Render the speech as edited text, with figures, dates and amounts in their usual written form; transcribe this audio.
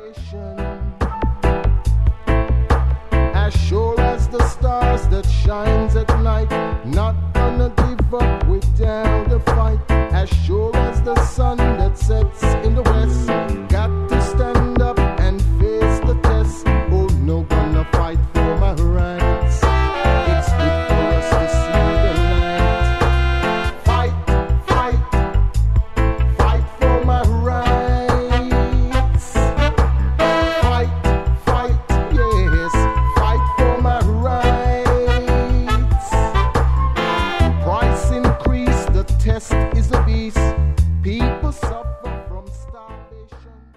As sure as the stars that shines at night, not gonna give up without a fight. As sure as the sun that sets